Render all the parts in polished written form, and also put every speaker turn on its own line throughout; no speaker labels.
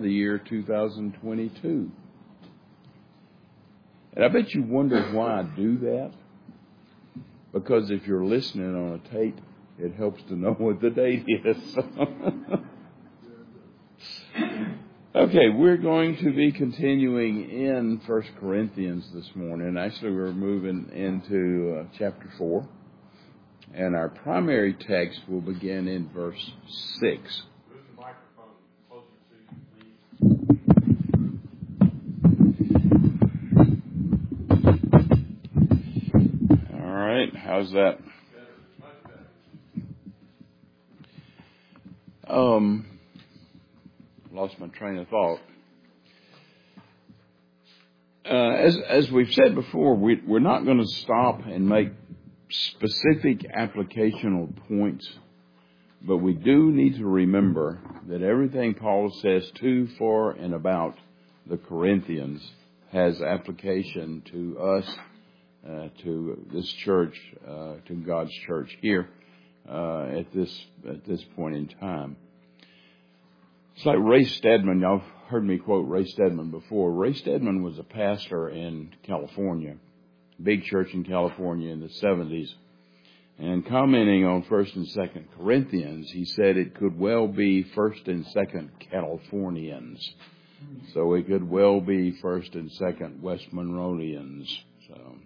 the year 2022. And I bet you wonder why I do that. Because if you're listening on a tape, it helps to know what the date is. Okay, we're going to be continuing in 1 Corinthians this morning. Actually, we're moving into chapter 4. And our primary text will begin in verse 6.
Move the microphone closer to you, please.
All right, how's that?
Better, much better.
Lost my train of thought. As we've said before, we're not going to stop and make specific applicational points, but we do need to remember that everything Paul says to, for, and about the Corinthians has application to us, to this church, to God's church here at this point in time. It's like Ray Stedman. Y'all heard me quote Ray Stedman before. Ray Stedman was a pastor in California, big church in California in the 70s. And commenting on 1st and 2nd Corinthians, he said it could well be 1st and 2nd Californians. So it could well be 1st and 2nd West Monroeans. So,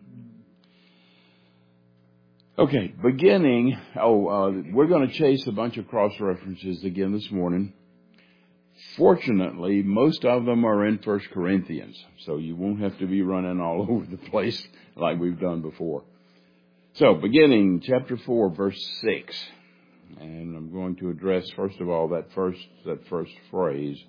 okay, beginning. We're going to chase a bunch of cross references again this morning. Fortunately, most of them are in 1 Corinthians, so you won't have to be running all over the place like we've done before. So, beginning chapter 4, verse 6, and I'm going to address, first of all, that first phrase.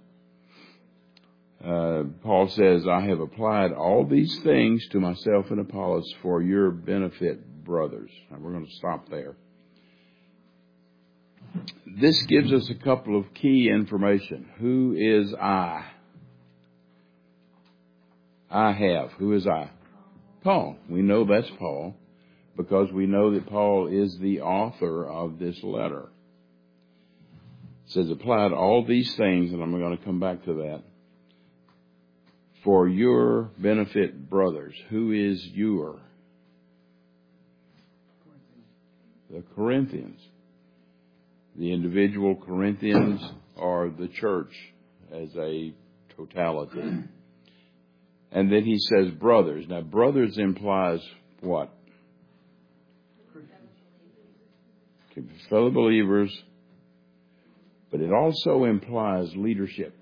Paul says, I have applied all these things to myself and Apollos for your benefit, brothers. Now, we're going to stop there. This gives us a couple of key information. Who is I? I have. Who is I? Paul. We know that's Paul because we know that Paul is the author of this letter. It says, applied all these things, and I'm going to come back to that, for your benefit, brothers. Who is your? The Corinthians. The individual Corinthians or the church as a totality. And then he says brothers. Now, brothers implies what? Fellow believers. But it also implies leadership.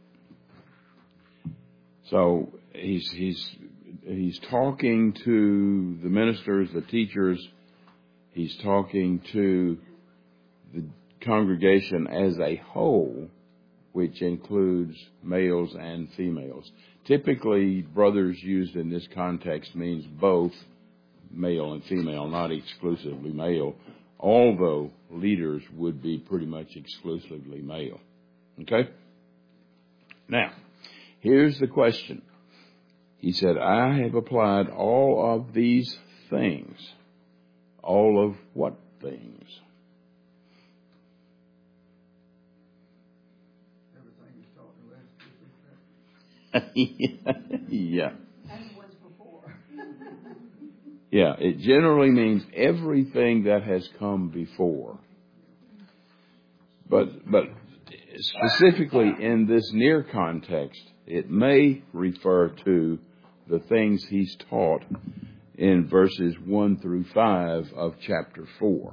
So he's talking to the ministers, the teachers. He's talking to the congregation as a whole, which includes males and females. Typically, brothers used in this context means both male and female, not exclusively male, although leaders would be pretty much exclusively male. Okay? Now, here's the question. He said, I have applied all of these things. All of what things? Yeah.
And was before.
Yeah, it generally means everything that has come before. But specifically in this near context, it may refer to the things he's taught in verses 1 through 5 of chapter 4.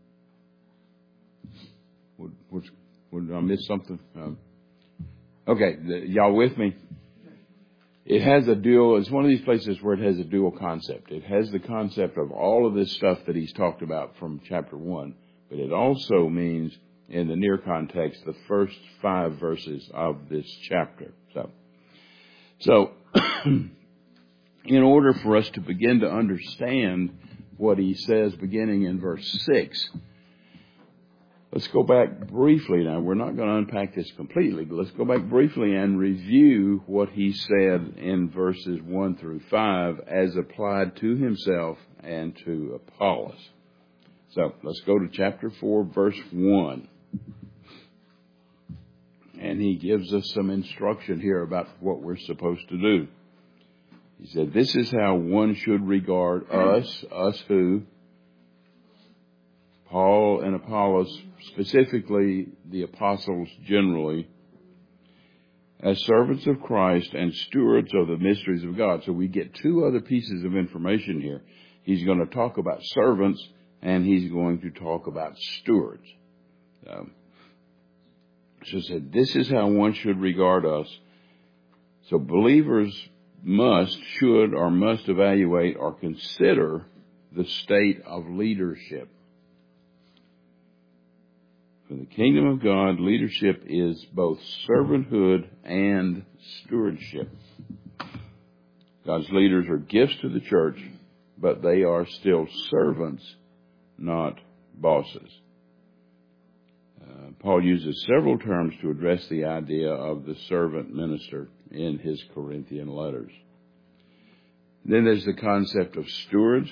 Would I miss something? Okay, y'all with me? It has a dual, it's one of these places where it has a dual concept. It has the concept of all of this stuff that he's talked about from chapter 1, but it also means, in the near context, the first 5 verses of this chapter. So in order for us to begin to understand what he says beginning in verse 6, let's go back briefly now. We're not going to unpack this completely, but let's go back briefly and review what he said in verses 1 through 5 as applied to himself and to Apollos. So let's go to chapter 4, verse 1. And he gives us some instruction here about what we're supposed to do. He said, this is how one should regard us who? Paul and Apollos, specifically the apostles generally, as servants of Christ and stewards of the mysteries of God. So we get two other pieces of information here. He's going to talk about servants, and he's going to talk about stewards. So he said, this is how one should regard us. So believers must evaluate or consider the state of leadership. For the kingdom of God, leadership is both servanthood and stewardship. God's leaders are gifts to the church, but they are still servants, not bosses. Paul uses several terms to address the idea of the servant minister in his Corinthian letters. Then there's the concept of stewards.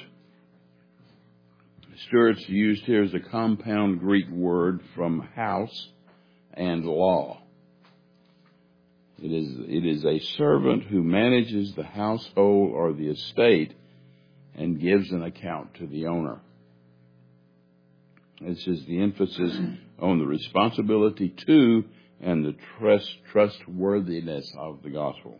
Stewards used here is a compound Greek word from house and law. It is a servant who manages the household or the estate and gives an account to the owner. This is the emphasis on the responsibility to and the trustworthiness of the gospel.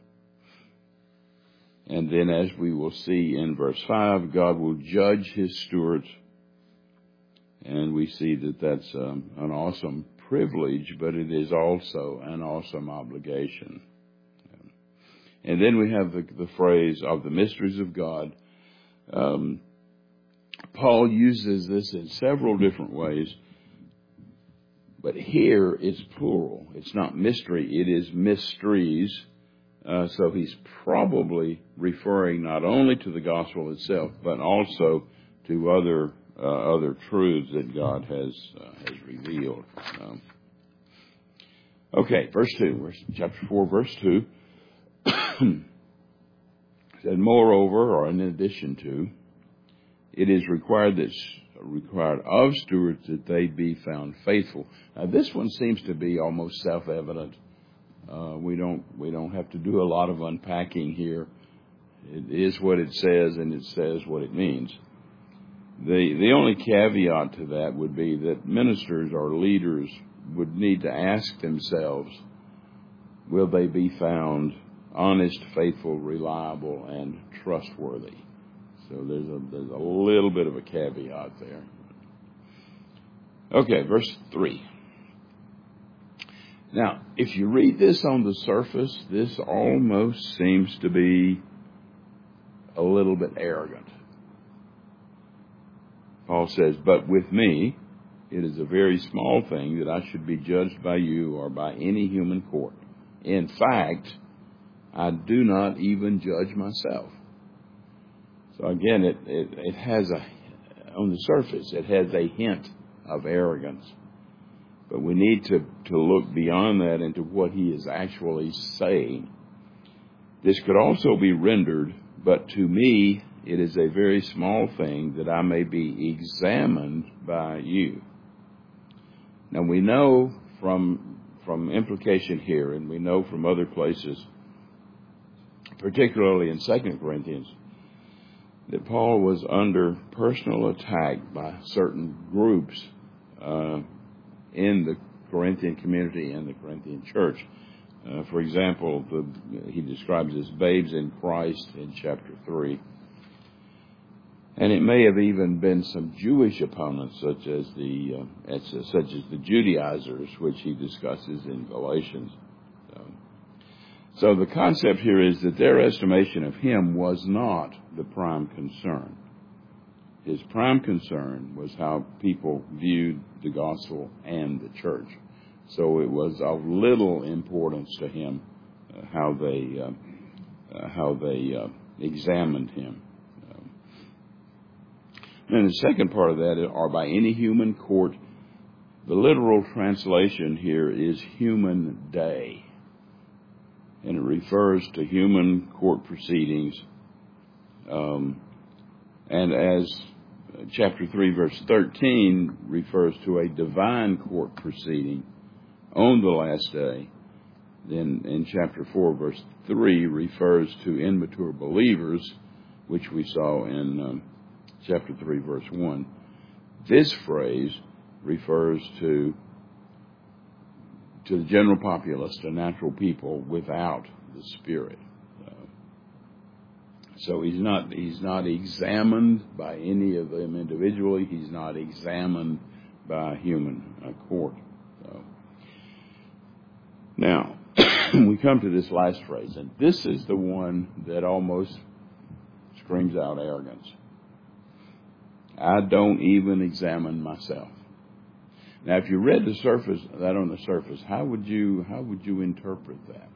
And then, as we will see in verse 5, God will judge his stewards. And we see that that's an awesome privilege, but it is also an awesome obligation. And then we have the phrase of the mysteries of God. Paul uses this in several different ways, but here it's plural. It's not mystery, it is mysteries. So he's probably referring not only to the gospel itself, but also to other truths that God has revealed. Okay, verse 2, chapter 4, verse 2. Said, moreover, or in addition to, it is required of stewards that they be found faithful. Now, this one seems to be almost self-evident. We don't have to do a lot of unpacking here. It is what it says, and it says what it means. The only caveat to that would be that ministers or leaders would need to ask themselves, will they be found honest, faithful, reliable, and trustworthy? So there's a little bit of a caveat there. Okay, verse 3. Now, if you read this on the surface, this almost seems to be a little bit arrogant. Paul says, but with me, it is a very small thing that I should be judged by you or by any human court. In fact, I do not even judge myself. So again, it has on the surface, it has a hint of arrogance. But we need to look beyond that into what he is actually saying. This could also be rendered, but to me, it is a very small thing that I may be examined by you. Now we know from implication here, and we know from other places, particularly in 2 Corinthians, that Paul was under personal attack by certain groups in the Corinthian community and the Corinthian church. For example, he describes as babes in Christ in chapter 3. And it may have even been some Jewish opponents, such as the Judaizers, which he discusses in Galatians. So the concept here is that their estimation of him was not the prime concern. His prime concern was how people viewed the gospel and the church. So it was of little importance to him how they examined him. And the second part of that, or by any human court, the literal translation here is human day. And it refers to human court proceedings. And as chapter 3, verse 13 refers to a divine court proceeding on the last day, then in chapter 4, verse 3, refers to immature believers, which we saw in chapter 3, verse 1. This phrase refers to the general populace, to natural people without the Spirit. So he's not examined by any of them individually. He's not examined by a human court. So, now, we come to this last phrase, and this is the one that almost screams out arrogance. I don't even examine myself. Now, if you read that on the surface, how would you interpret that?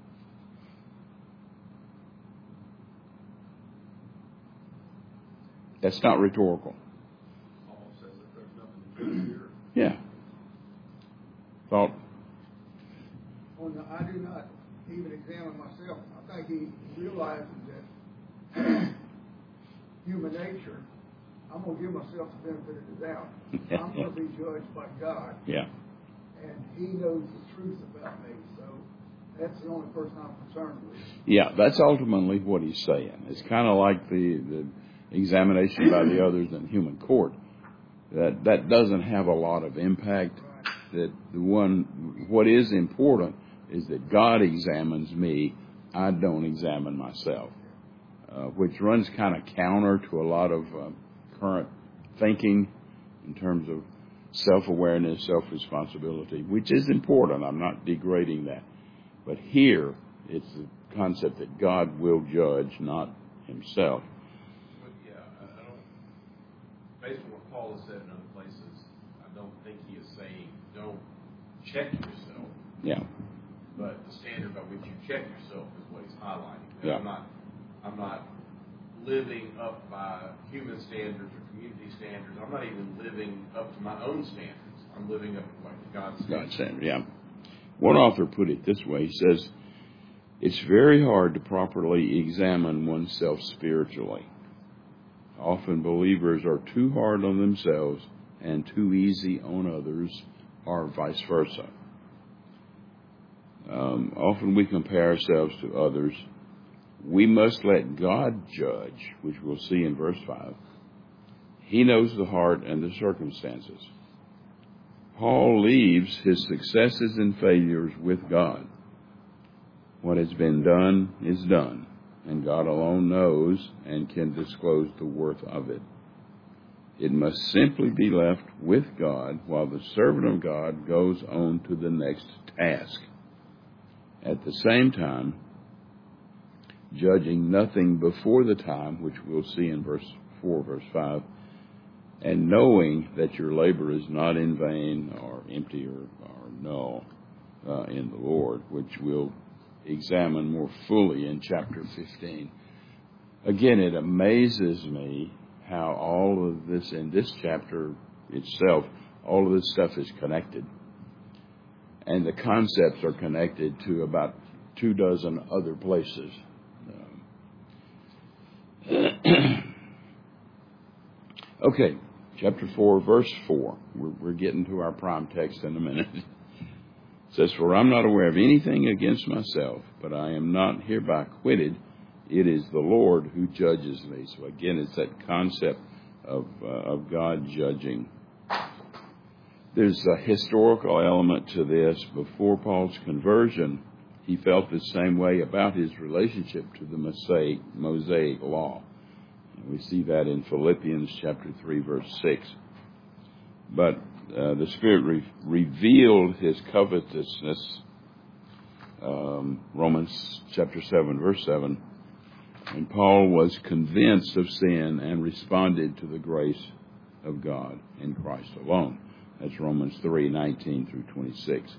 That's not rhetorical.
Paul says that there's nothing to do here.
Yeah. Thought.
Well, no, I do not even examine myself. I think he realizes that human nature, I'm going to give myself the benefit of the doubt. I'm going to be judged by God.
Yeah.
And he knows the truth about me. So that's the only person I'm concerned with.
Yeah, that's ultimately what he's saying. It's kind of like the examination by the others in human court. That doesn't have a lot of impact. That what is important is that God examines me. I don't examine myself, which runs kind of counter to a lot of current thinking in terms of self-awareness, self-responsibility, which is important. I'm not degrading that. But here, it's the concept that God will judge, not himself.
But yeah, I don't, based on what Paul has said in other places, I don't think he is saying don't check yourself.
Yeah.
But the standard by which you check yourself is what he's highlighting.
Yeah.
I'm not living up by human standards or community standards. I'm not even living up to my own standards. I'm living up to God's standards.
God's standard, yeah. One author put it this way. He says, it's very hard to properly examine oneself spiritually. Often believers are too hard on themselves and too easy on others, or vice versa. Often we compare ourselves to others. We must let God judge, which we'll see in verse 5. He knows the heart and the circumstances. Paul leaves his successes and failures with God. What has been done is done, and God alone knows and can disclose the worth of it. It must simply be left with God while the servant of God goes on to the next task. At the same time, judging nothing before the time, which we'll see in verse 4, verse 5, and knowing that your labor is not in vain or empty or null in the Lord, which we'll examine more fully in chapter 15. Again, it amazes me how all of this, in this chapter itself, all of this stuff is connected. And the concepts are connected to about 24 other places. Okay, chapter 4, verse 4. We're getting to our prime text in a minute. It says, for I'm not aware of anything against myself, but I am not hereby acquitted. It is the Lord who judges me. So again, it's that concept of God judging. There's a historical element to this. Before Paul's conversion, he felt the same way about his relationship to the Mosaic law. We see that in Philippians chapter 3, verse 6. But the Spirit revealed his covetousness, Romans chapter 7, verse 7. And Paul was convinced of sin and responded to the grace of God in Christ alone. That's Romans 3, 19 through 26.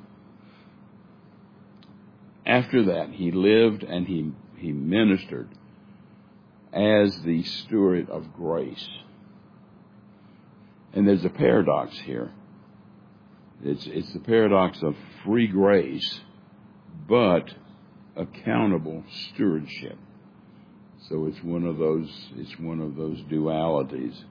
After that, he lived and he ministered as the steward of grace. And there's a paradox here. It's the paradox of free grace, but accountable stewardship. So it's one of those dualities.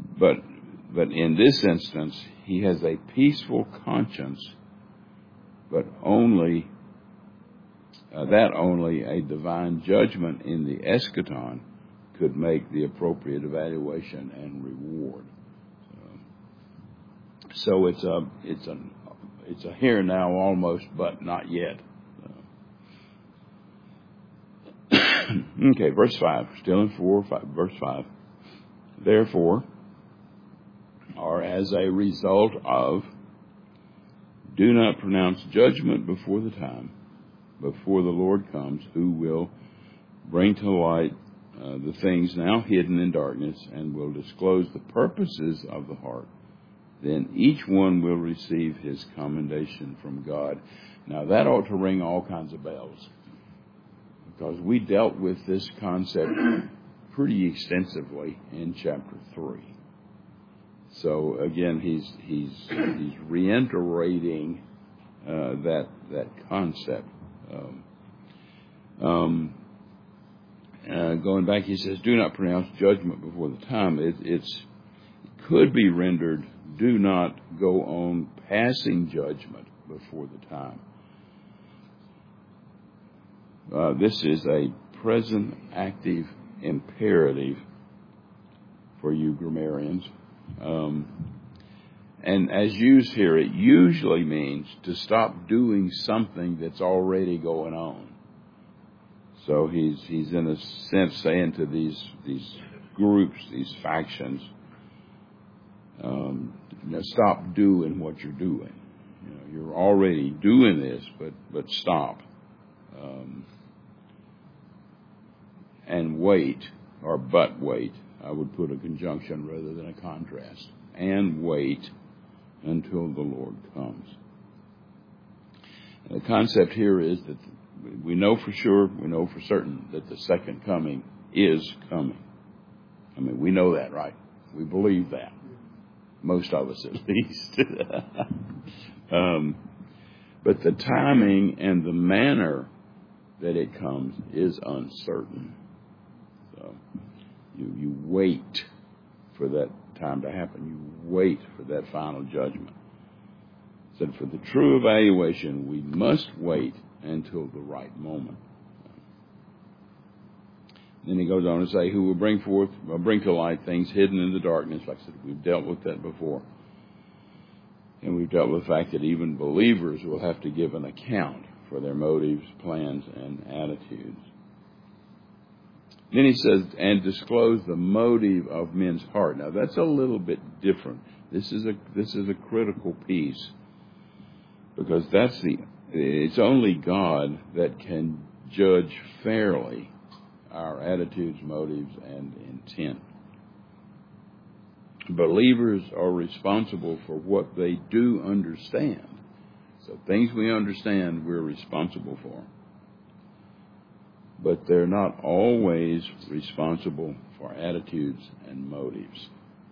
But in this instance, he has a peaceful conscience but only a divine judgment in the eschaton could make the appropriate evaluation and reward. So it's a here now almost, but not yet. Okay, verse 5, still in verse 5. Therefore, or as a result of, do not pronounce judgment before the time, before the Lord comes, who will bring to light the things now hidden in darkness and will disclose the purposes of the heart. Then each one will receive his commendation from God. Now that ought to ring all kinds of bells, because we dealt with this concept pretty extensively in chapter 3. So again, he's reiterating that concept. Going back, he says, "Do not pronounce judgment before the time." It could be rendered, "Do not go on passing judgment before the time." This is a present active imperative for you grammarians. And as used here, it usually means to stop doing something that's already going on. So he's in a sense saying to these groups, these factions, stop doing what you're doing. You're already doing this, but stop. And wait, or but wait. I would put a conjunction rather than a contrast. And wait until the Lord comes. And the concept here is that we know for sure, we know for certain that the second coming is coming. I mean, we know that, right? We believe that. Most of us, at least. But the timing and the manner that it comes is uncertain. So you wait for that time to happen. You wait for that final judgment. So for the true evaluation, we must wait until the right moment. Then he goes on to say, who will bring to light things hidden in the darkness. Like I said, we've dealt with that before. And we've dealt with the fact that even believers will have to give an account for their motives, plans, and attitudes. Then he says, and disclose the motive of men's heart. Now that's a little bit different. This is a critical piece, because it's only God that can judge fairly our attitudes, motives, and intent. Believers are responsible for what they do understand. So things we understand, we're responsible for. But they're not always responsible for attitudes and motives.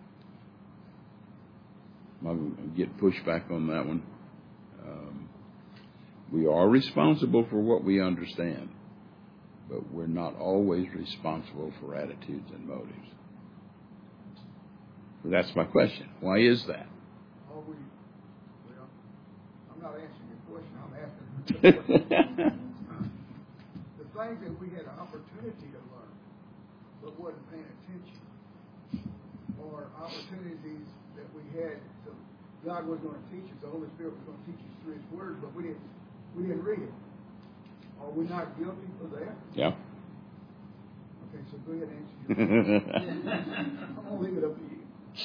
I'll get pushback on that one. We are responsible for what we understand, but we're not always responsible for attitudes and motives. That's my question. Why is that?
Well, I'm not answering your question. I'm asking the question. The things that we had an opportunity to learn, but wasn't paying attention, or opportunities that we had, so God was going to teach us, the Holy Spirit was going to teach us through His Word, but we didn't read it. Are we not guilty for that?
Yeah.
Okay, so go ahead and answer your question. I'm going to leave it up to you.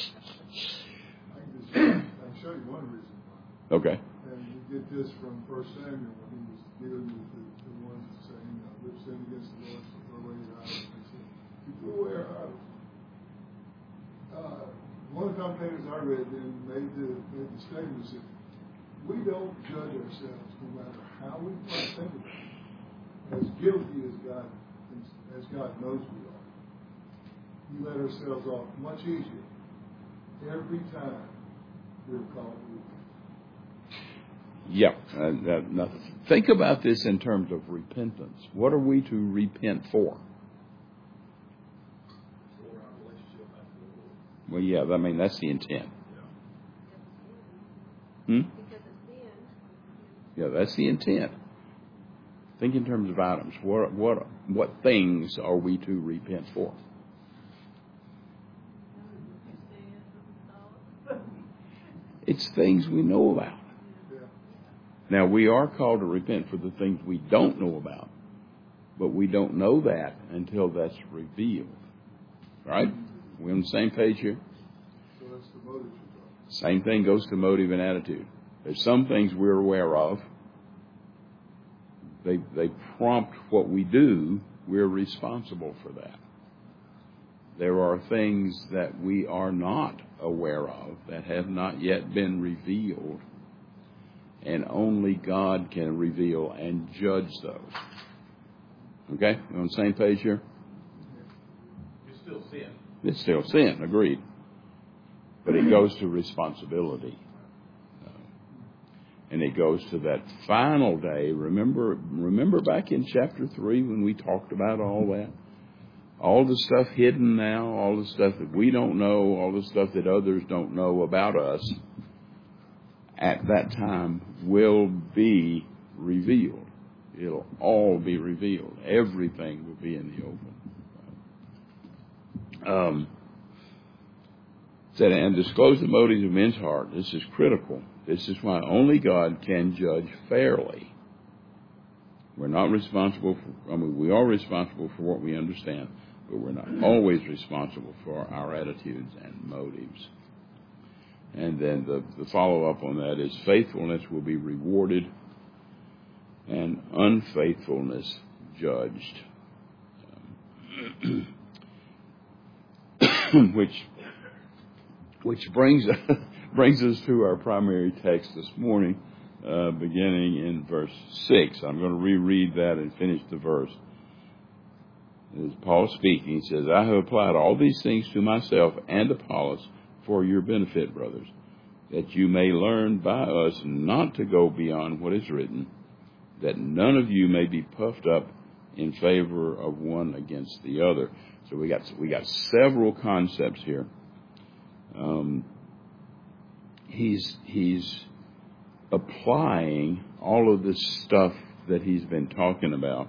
I can show you one reason why.
Okay.
And we get this from 1 Samuel when he was dealing with the ones saying, we've sinned against the Lord, so throw away your idols. He said, you threw away our idols. One of the commentators I read then made the statement that we don't judge ourselves, no matter how we might think about it, as guilty as God knows we are. We let ourselves off much easier every time we're called to repent.
Yeah. Now think about this in terms of repentance. What are we to repent for?
For our relationship back to the Lord.
Well, yeah, I mean, that's the intent.
Yeah.
Hmm?
Because of sin.
Yeah, that's the intent. Think in terms of items. What things are we to repent for? It's things we know about. Now, we are called to repent for the things we don't know about, but we don't know that until that's revealed. Right? We on the same page here?
So that's the motive.
Same thing goes to motive and attitude. There's some things we're aware of. They prompt what we do. We're responsible for that. There are things that we are not aware of that have not yet been revealed, and only God can reveal and judge those. Okay? You on the same page here?
It's still sin.
It's still sin, agreed. But it goes to responsibility. And it goes to that final day. Remember back in chapter 3 when we talked about all that? All the stuff hidden now, all the stuff that we don't know, all the stuff that others don't know about us, at that time will be revealed. It'll all be revealed. Everything will be in the open. Said, and disclose the motives of men's heart. This is critical. This is why only God can judge fairly. We're not responsible for, we are responsible for what we understand, but we're not always responsible for our attitudes and motives. And then the follow-up on that is faithfulness will be rewarded and unfaithfulness judged. Which brings us to our primary text this morning, beginning in verse 6. I'm going to reread that and finish the verse. As Paul speaking, he says, I have applied all these things to myself and Apollos for your benefit, brothers, that you may learn by us not to go beyond what is written, that none of you may be puffed up in favor of one against the other. So we got several concepts here. He's applying all of this stuff that he's been talking about,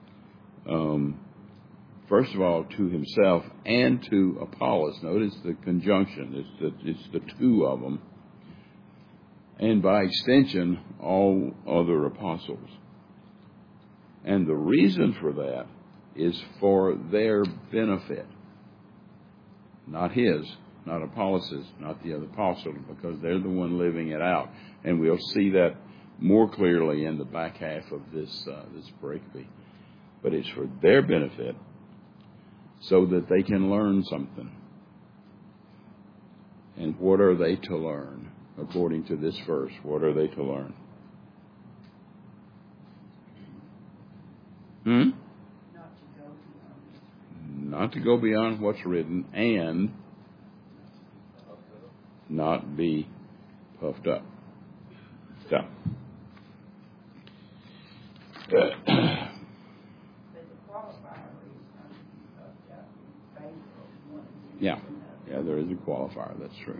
first of all, to himself and to Apollos. Notice the conjunction. It's the two of them. And by extension, all other apostles. And the reason for that is for their benefit. Not his, not Apollos's, not the other apostle, because they're the one living it out. And we'll see that more clearly in the back half of this breakthrough. But it's for their benefit so that they can learn something. And what are they to learn? According to this verse, what are they to learn? Not to go beyond what's written and not be puffed up. So. Yeah, there is a qualifier. That's true.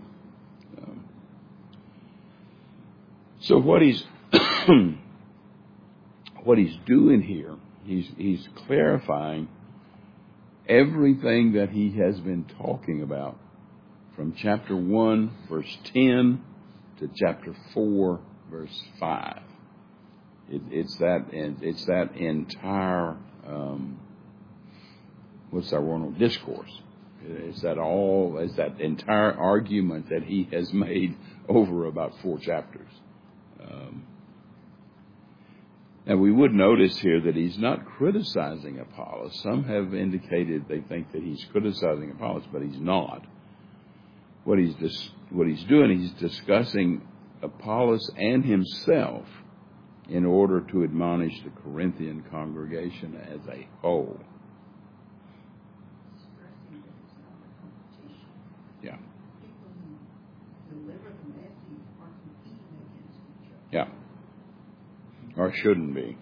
So what he's doing here, he's clarifying everything that he has been talking about from chapter 1, verse 10 to chapter 4, verse 5. It's that entire discourse. It's that entire argument that he has made over about 4 chapters. And we would notice here that he's not criticizing Apollos. Some have indicated they think that he's criticizing Apollos, but he's not. What he's doing, he's discussing Apollos and himself in order to admonish the Corinthian congregation as a whole. Yeah. Yeah. Or shouldn't be.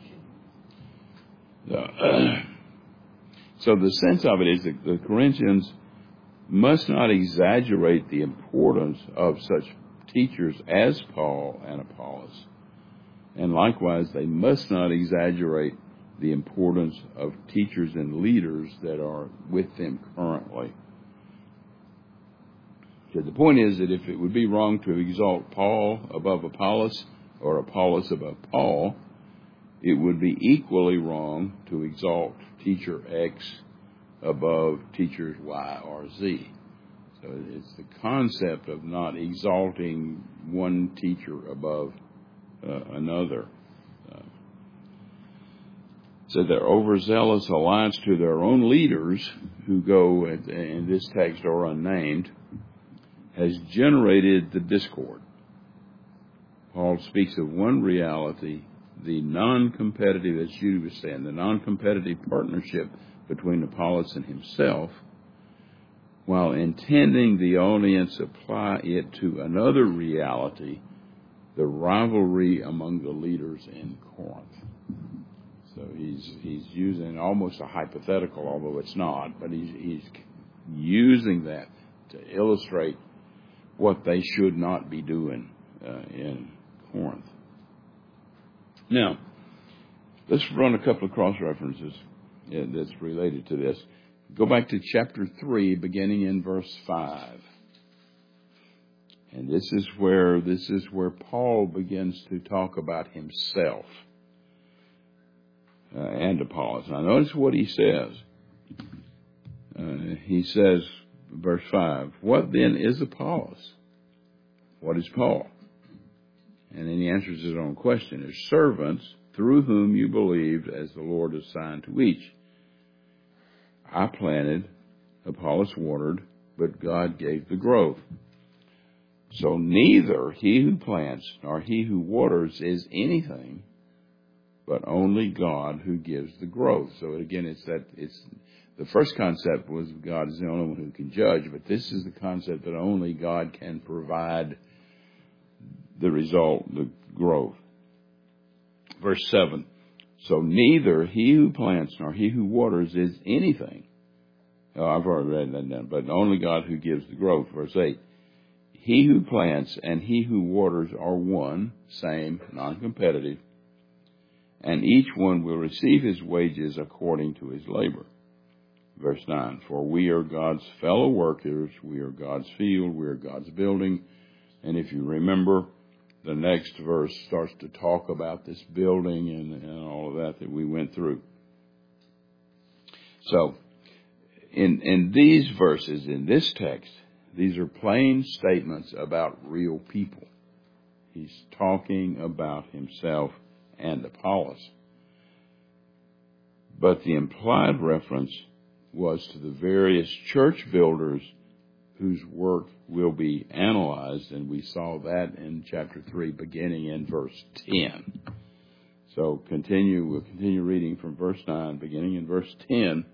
So the sense of it is that the Corinthians must not exaggerate the importance of such teachers as Paul and Apollos, And likewise, they must not exaggerate the importance of teachers and leaders that are with them currently. So the point is that if it would be wrong to exalt Paul above Apollos or Apollos above Paul, it would be equally wrong to exalt teacher X above teachers Y or Z. So it's the concept of not exalting one teacher above another. So their overzealous alliance to their own leaders, who go, in this text are unnamed, has generated the discord. Paul speaks of one reality, the non-competitive, as Judy was saying, the non-competitive partnership between Apollos and himself, while intending the audience apply it to another reality, the rivalry among the leaders in Corinth. So he's using almost a hypothetical, although it's not, but he's using that to illustrate what they should not be doing in Corinth. Now, let's run a couple of cross-references that's related to this. Go back to chapter 3, beginning in verse 5. And this is where Paul begins to talk about himself and Apollos. Now, notice what he says. He says, verse 5, "What then is Apollos? What is Paul?" And then he answers his own question. "As servants through whom you believed as the Lord assigned to each. I planted, Apollos watered, but God gave the growth. So neither he who plants nor he who waters is anything, but only God who gives the growth." So again, it's the first concept was God is the only one who can judge, but this is the concept that only God can provide the result, the growth. Verse 7, "So neither he who plants nor he who waters is anything." Oh, I've already read that down, but only God who gives the growth. Verse 8, "He who plants and he who waters are one, same, non-competitive, and each one will receive his wages according to his labor." Verse 9, "For we are God's fellow workers, we are God's field, we are God's building." And if you remember, the next verse starts to talk about this building and all of that we went through. So, in these verses, in this text, these are plain statements about real people. He's talking about himself and Apollos. But the implied reference was to the various church builders whose work will be analyzed, and we saw that in chapter 3, beginning in verse 10. So we'll continue reading from verse 9, beginning in verse 10.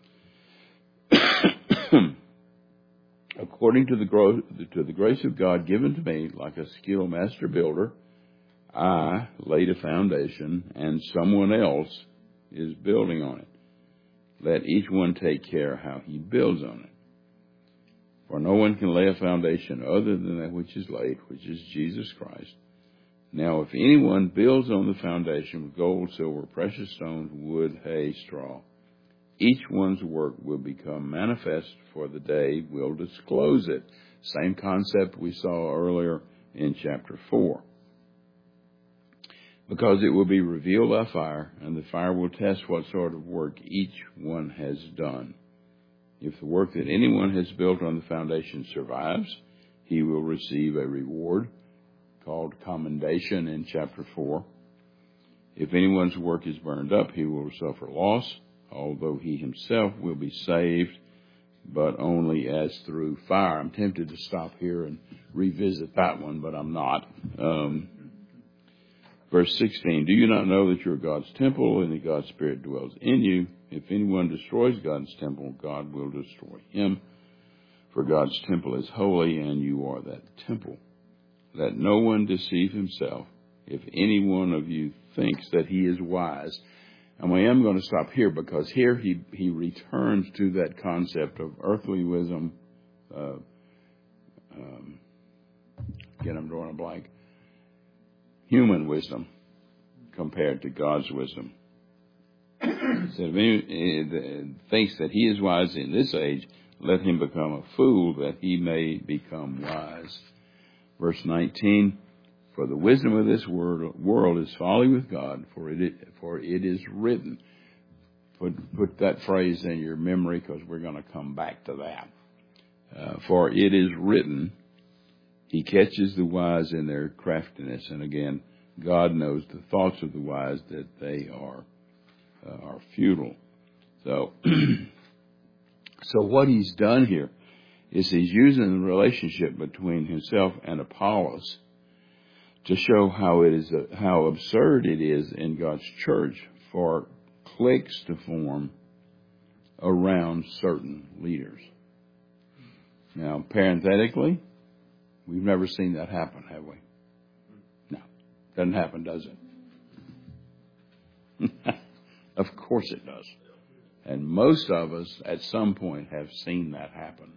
"According to the grace of God given to me, like a skilled master builder, I laid a foundation, and someone else is building on it. Let each one take care how he builds on it. For no one can lay a foundation other than that which is laid, which is Jesus Christ. Now, if anyone builds on the foundation with gold, silver, precious stones, wood, hay, straw, each one's work will become manifest, for the day will disclose it." Same concept we saw earlier in chapter 4. "Because it will be revealed by fire, and the fire will test what sort of work each one has done. If the work that anyone has built on the foundation survives, he will receive a reward called commendation in chapter 4. If anyone's work is burned up, he will suffer loss, although he himself will be saved, but only as through fire." I'm tempted to stop here and revisit that one, but I'm not. Verse 16, "Do you not know that you are God's temple and that God's Spirit dwells in you? If anyone destroys God's temple, God will destroy him. For God's temple is holy, and you are that temple. Let no one deceive himself. If any one of you thinks that he is wise." And I am going to stop here, because here he returns to that concept of earthly wisdom. Again, I'm drawing a blank. Human wisdom. compared to God's wisdom. He said, if any thinks that he is wise in this age, let him become a fool that he may become wise. Verse 19, for the wisdom of this world is folly with God, for it is written. Put that phrase in your memory because we're going to come back to that. For it is written, he catches the wise in their craftiness. And again, God knows the thoughts of the wise, that they are futile. So, so what he's done here is he's using the relationship between himself and Apollos to show how absurd it is in God's church for cliques to form around certain leaders. Now, parenthetically, we've never seen that happen, have we? No. Doesn't happen, does it? Of course it does. And most of us at some point have seen that happen.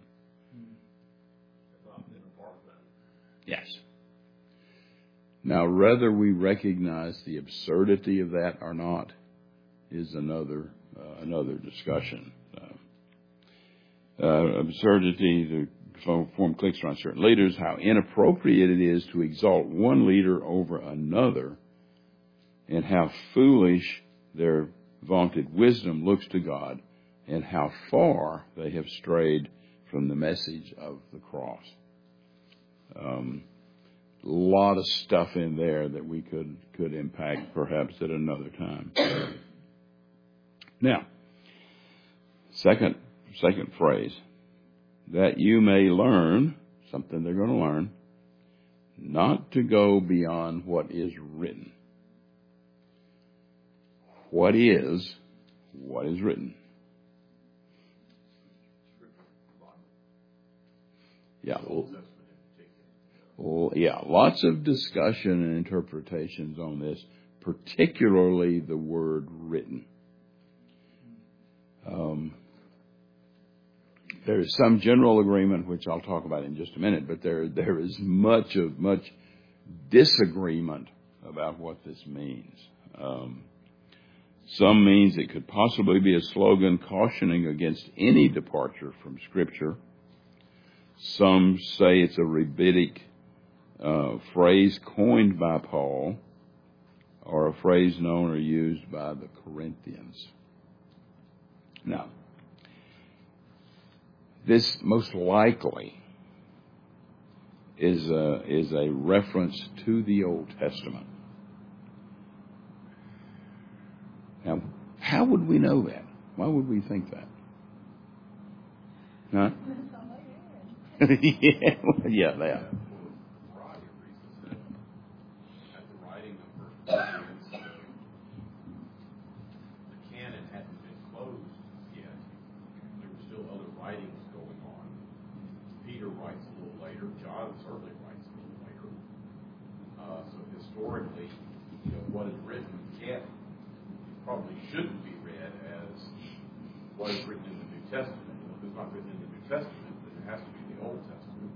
Yes. Now, whether we recognize the absurdity of that or not is another discussion. Absurdity to form cliques around certain leaders, how inappropriate it is to exalt one leader over another, and how foolish their vaunted wisdom looks to God, and how far they have strayed from the message of the cross. A lot of stuff in there that we could impact perhaps at another time. Now, second phrase, that you may learn, something they're going to learn, not to go beyond what is written. What is written? Yeah. Well, yeah, lots of discussion and interpretations on this, particularly the word written. There is some general agreement, which I'll talk about in just a minute, but there is much disagreement about what this means. Some means it could possibly be a slogan cautioning against any departure from Scripture. Some say it's a rabbinic phrase coined by Paul, or a phrase known or used by the Corinthians. Now, this most likely is a reference to the Old Testament. Now, how would we know that? Why would we think that? Huh? yeah, that.
Historically, what is written probably shouldn't be read as what is written in the New Testament. If it's not written in the New Testament, then it has to be the Old Testament.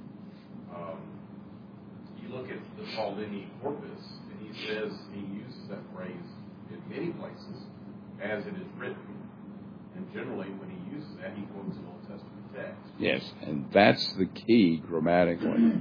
You look at the Pauline corpus, and he uses that phrase in many places as it is written. And generally, when he uses that, he quotes an Old Testament text.
Yes, and that's the key grammatically.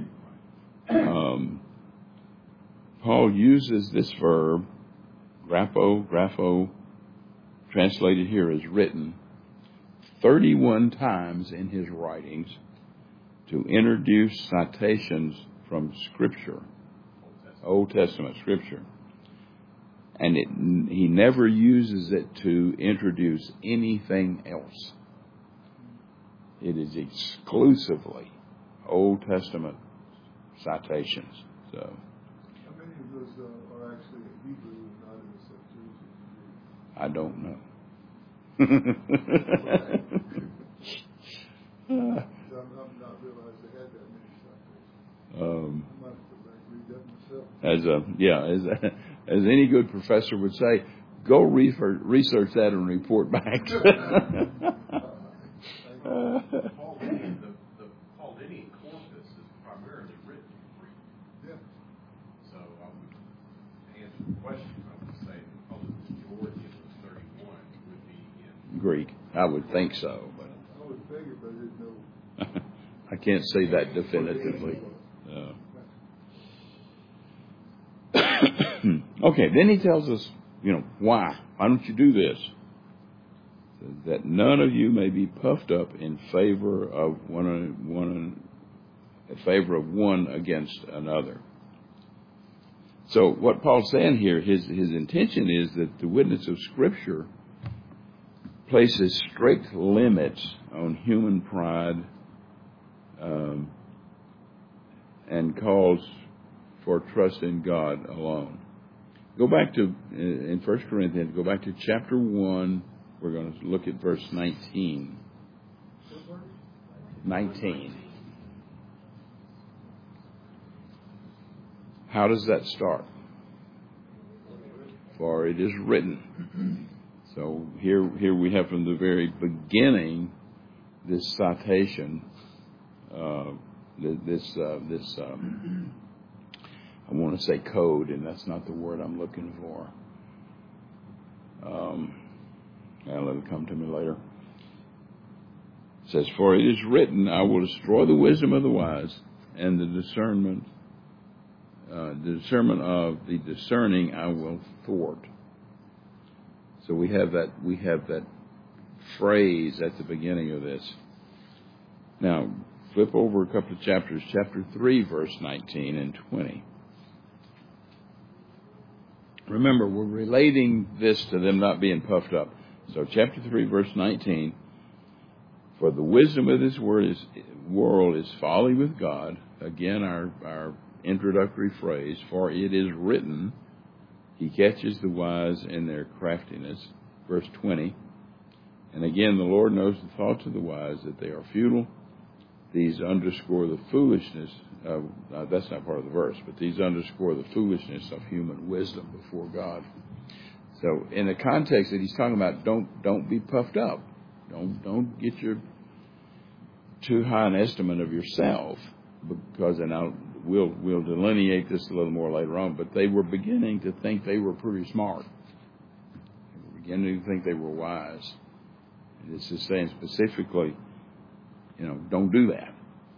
Paul uses this verb, grapho, translated here as written, 31 times in his writings to introduce citations from Scripture, Old Testament Scripture. And he never uses it to introduce anything else. It is exclusively Old Testament citations. So.
Are actually in Hebrew, not in the Septuagint?
I don't know.
I'm not realized they had that many citations. I might have to read that myself.
As any good professor would say, go research that and report back.
The Pauline corpus is primarily written in Greek.
Yeah.
So to answer the question, I
Greek. I would think so, but
I would figure, but I didn't know.
I can't say that definitively. Okay, then he tells us, why? Why don't you do this? That none of you may be puffed up in favor of one against another. So what Paul's saying here, his intention is that the witness of Scripture places strict limits on human pride and calls for trust in God alone. Go back to, in 1 Corinthians, go back to chapter 1. We're going to look at verse 19. 19. How does that start? For it is written. So here we have from the very beginning this citation, I want to say code, and that's not the word I'm looking for. Let it come to me later. It says, for it is written, I will destroy the wisdom of the wise, and the discernment of the discerning I will thwart. So we have that phrase at the beginning of this. Now, flip over a couple of chapters, chapter 3, verse 19 and 20. Remember, we're relating this to them not being puffed up. So chapter 3, verse 19, for the wisdom of this world is folly with God. Again, our introductory phrase, for it is written, he catches the wise in their craftiness. Verse 20, and again, the Lord knows the thoughts of the wise, that they are futile. These underscore the foolishness that's not part of the verse, but these underscore the foolishness of human wisdom before God. So in the context that he's talking about, don't be puffed up. Don't get your too high an estimate of yourself, because, and we'll delineate this a little more later on, but they were beginning to think they were pretty smart. They were beginning to think they were wise. And this is saying specifically, don't do that.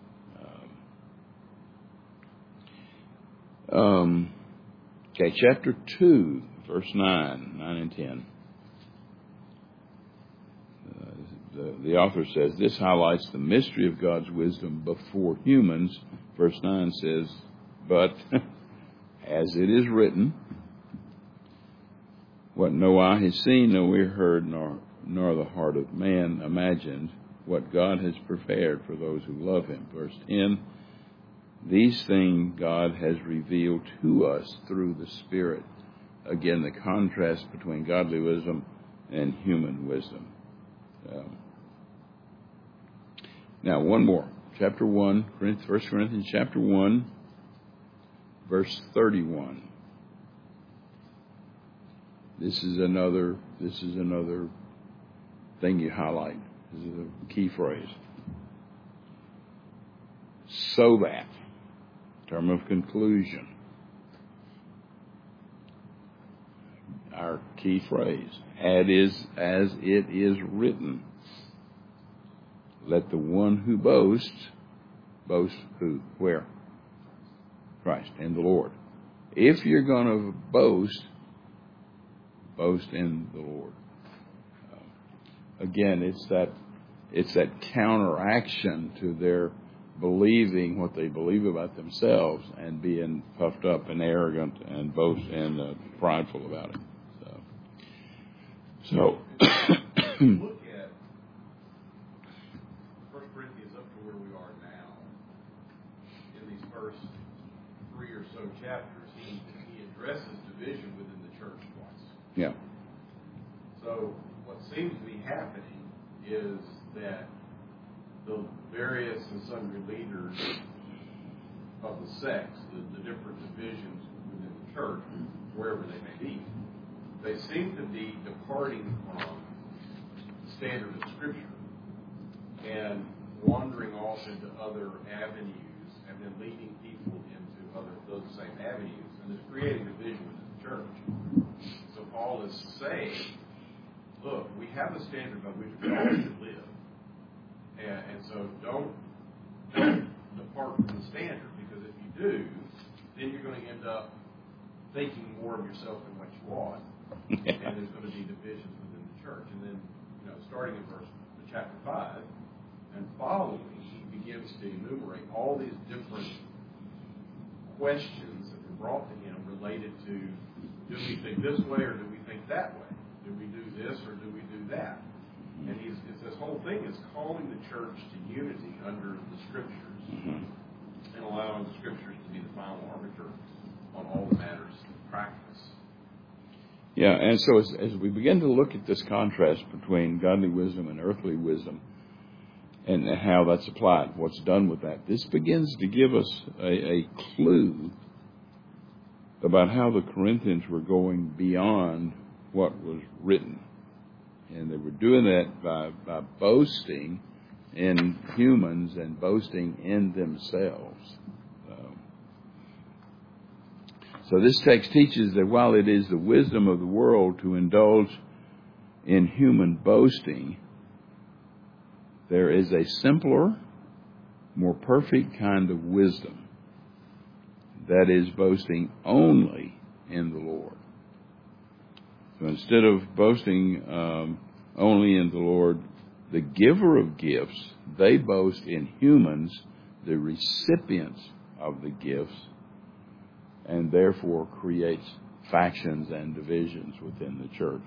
Okay, chapter 2, verse 9 and 10. The author says, this highlights the mystery of God's wisdom before humans. Verse 9 says, but as it is written, what no eye has seen, no ear heard, nor the heart of man imagined, what God has prepared for those who love him. Verse 10, these things God has revealed to us through the Spirit. Again, the contrast between godly wisdom and human wisdom. Now, one more. Chapter 1, 1 Corinthians chapter 1, verse 31. This is another thing you highlight. This is a key phrase. So that, term of conclusion, our key phrase, as it is written, let the one who boasts, boast who? Where? Christ, in the Lord. If you're going to boast in the Lord. Again, it's that counteraction to their believing what they believe about themselves and being puffed up and arrogant and prideful about it. So
look at 1 Corinthians up to where we are now. In these first 3 or so chapters, he addresses division within the church twice.
Yeah.
So what seems to be happening is that the various and sundry leaders of the sects, the different divisions within the church, wherever they may be, they seem to be departing from the standard of Scripture and wandering off into other avenues and then leading people into those same avenues, and it's creating division within the church. So Paul is saying look, we have a standard by which we all should live. And so don't depart from the standard, because if you do, then you're going to end up thinking more of yourself than what you ought. And there's going to be divisions within the church. And then, starting in chapter 5 and following, he begins to enumerate all these different questions that were brought to him related to, do we think this way or do we think that way? Do we do this or do we do that? And it's this whole thing is calling the church to unity under the Scriptures and allowing the Scriptures to be the final arbiter on all the matters of practice.
Yeah, and so as we begin to look at this contrast between godly wisdom and earthly wisdom and how that's applied, what's done with that, this begins to give us a clue about how the Corinthians were going beyond what was written. And they were doing that by boasting in humans and boasting in themselves. So this text teaches that while it is the wisdom of the world to indulge in human boasting, there is a simpler, more perfect kind of wisdom that is boasting only in the Lord. So instead of boasting only in the Lord, the giver of gifts, they boast in humans, the recipients of the gifts, and therefore creates factions and divisions within the church.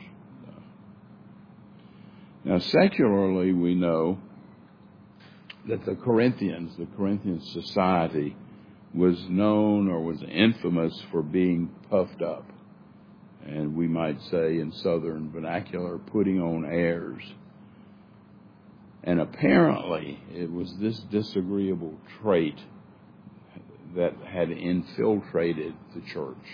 Now, secularly, we know that the Corinthian society was known or was infamous for being puffed up. And we might say in Southern vernacular, putting on airs. And apparently, it was this disagreeable trait that had infiltrated the church.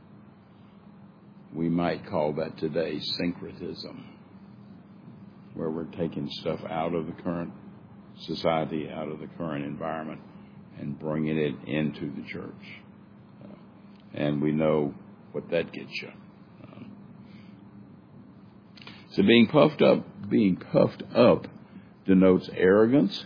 We might call that today syncretism, where we're taking stuff out of the current society, out of the current environment, and bringing it into the church. And we know what that gets you. So being puffed up denotes arrogance,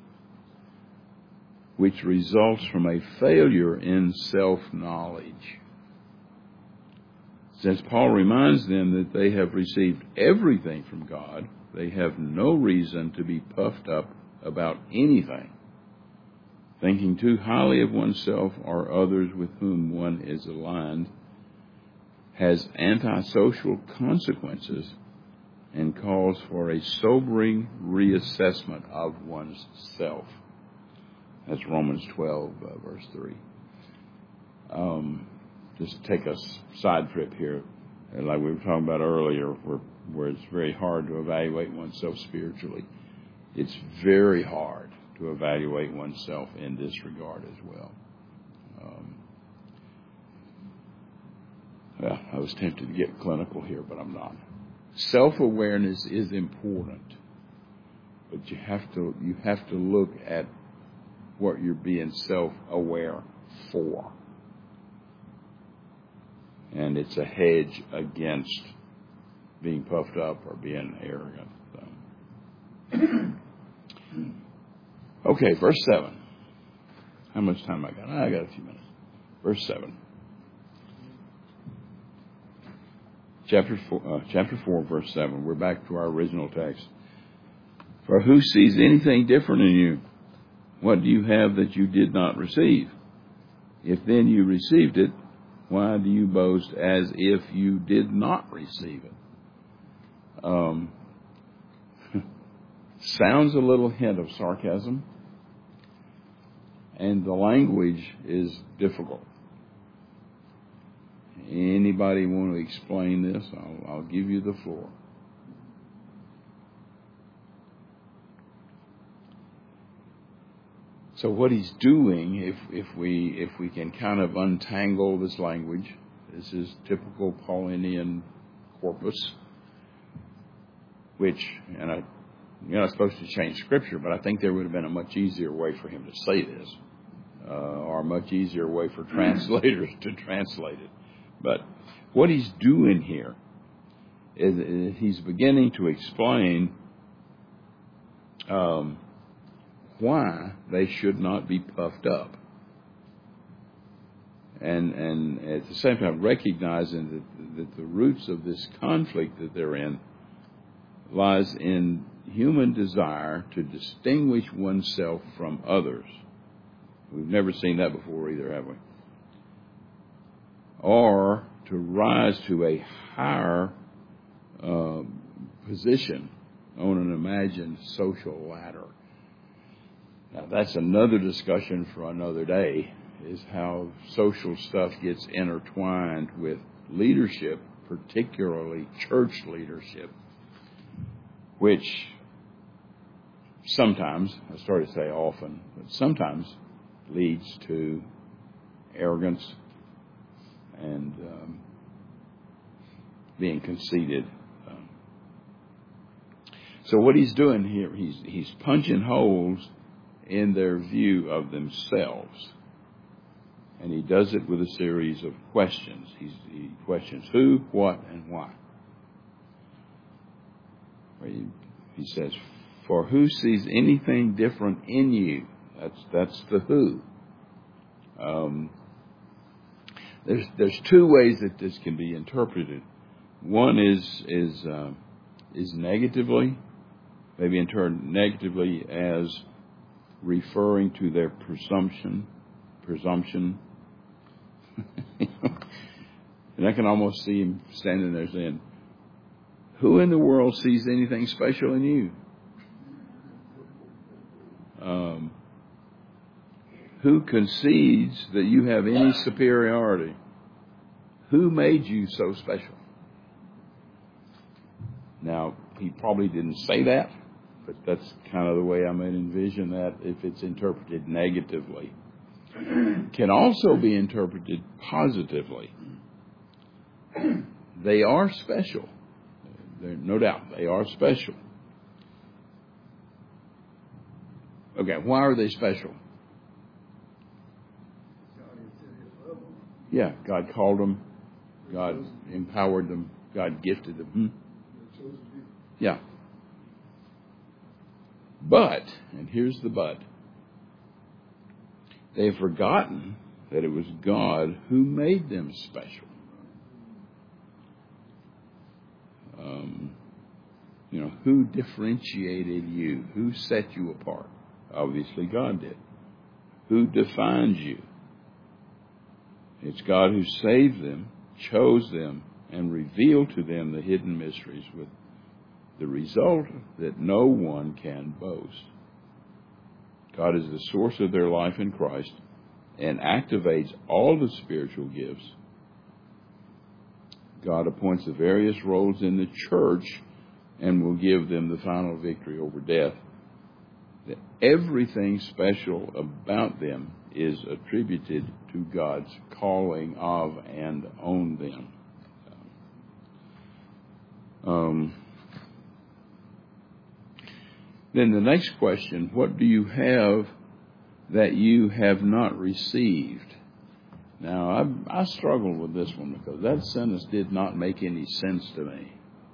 which results from a failure in self-knowledge. Since Paul reminds them that they have received everything from God, they have no reason to be puffed up about anything. Thinking too highly of oneself or others with whom one is aligned has antisocial consequences and calls for a sobering reassessment of one's self. That's Romans 12, verse 3. Just take a side trip here. Like we were talking about earlier, where it's very hard to evaluate oneself spiritually. It's very hard to evaluate oneself in this regard as well. I was tempted to get clinical here, but I'm not. Self-awareness is important, but you have to look at what you're being self-aware for. And it's a hedge against being puffed up or being arrogant. So. Okay, verse 7. How much time I got? I got a few minutes. Verse 7. Chapter 4, verse 7. We're back to our original text. For who sees anything different in you? What do you have that you did not receive? If then you received it, why do you boast as if you did not receive it? Sounds a little hint of sarcasm, and the language is difficult. Anybody want to explain this? I'll give you the floor. So what he's doing, if we can kind of untangle this language, this is typical Paulinian corpus, which, and you're not supposed to change Scripture, but I think there would have been a much easier way for him to say this, or a much easier way for translators to translate it. But what he's doing here he's beginning to explain why they should not be puffed up. And at the same time recognizing that the roots of this conflict that they're in lies in human desire to distinguish oneself from others. We've never seen that before either, have we? Or to rise to a higher position on an imagined social ladder. Now that's another discussion for another day, is how social stuff gets intertwined with leadership, particularly church leadership, which sometimes, I started to say often, but sometimes leads to arrogance and being conceited. So what he's doing here, he's punching holes in their view of themselves. And he does it with a series of questions. He questions who, what, and why. He says, for who sees anything different in you? That's the who. There's two ways that this can be interpreted. One is negatively, maybe interpreted negatively as referring to their presumption. And I can almost see him standing there saying, who in the world sees anything special in you? Who concedes that you have any superiority? Who made you so special? Now, he probably didn't say that, but that's kind of the way I might envision that if it's interpreted negatively. Can also be interpreted positively. They are special. No doubt, they are special. Okay, why are they special? Yeah, God called them. God empowered them. God gifted them. Yeah. But, and here's the but, they've forgotten that it was God who made them special. Who differentiated you? Who set you apart? Obviously, God did. Who defines you? It's God who saved them, chose them, and revealed to them the hidden mysteries, with the result that no one can boast. God is the source of their life in Christ and activates all the spiritual gifts. God appoints the various roles in the church and will give them the final victory over death. That everything special about them is attributed to God's calling of and on them. Then the next question, what do you have that you have not received? Now, I struggled with this one because that sentence did not make any sense to me.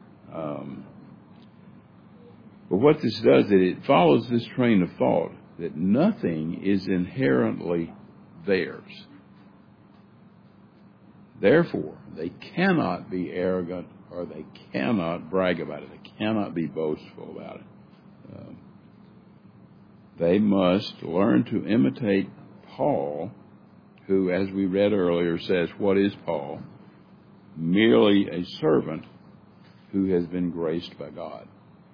But what this does is it follows this train of thought that nothing is inherently theirs. Therefore, they cannot be arrogant or they cannot brag about it. They cannot be boastful about it. They must learn to imitate Paul, who, as we read earlier, says, what is Paul? Merely a servant who has been graced by God.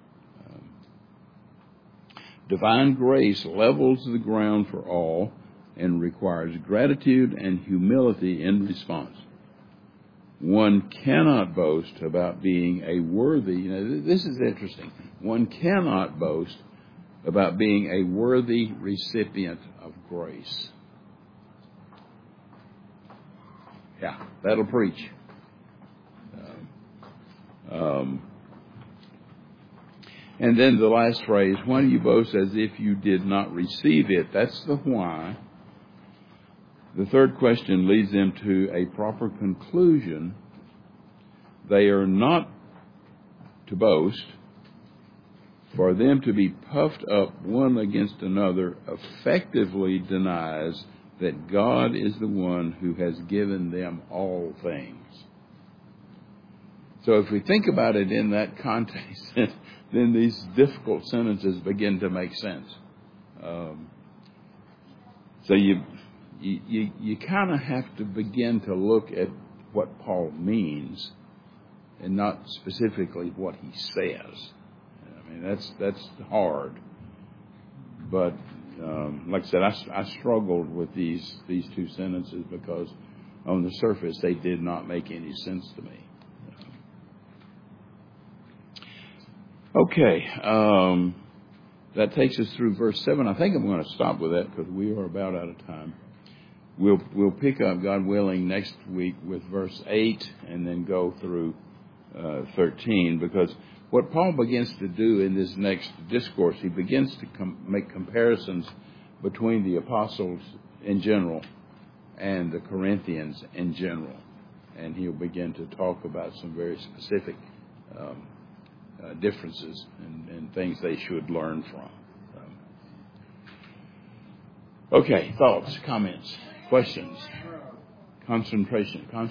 Divine grace levels the ground for all and requires gratitude and humility in response. One cannot boast about being a worthy, this is interesting. One cannot boast about being a worthy recipient of grace. Yeah, that'll preach. And then the last phrase, why do you boast as if you did not receive it? That's the why. The third question leads them to a proper conclusion. They are not to boast, for them to be puffed up one against another effectively denies that God is the one who has given them all things. So if we think about it in that context, then these difficult sentences begin to make sense. So you kind of have to begin to look at what Paul means and not specifically what he says. I mean, that's hard. But like I said, I struggled with these two sentences because on the surface they did not make any sense to me. Okay, that takes us through verse 7. I think I'm going to stop with that because we are about out of time. We'll pick up, God willing, next week with verse 8 and then go through 13, because what Paul begins to do in this next discourse, he begins to make comparisons between the apostles in general and the Corinthians in general. And he'll begin to talk about some very specific differences and things they should learn from. Okay, thoughts, comments, questions, concentration.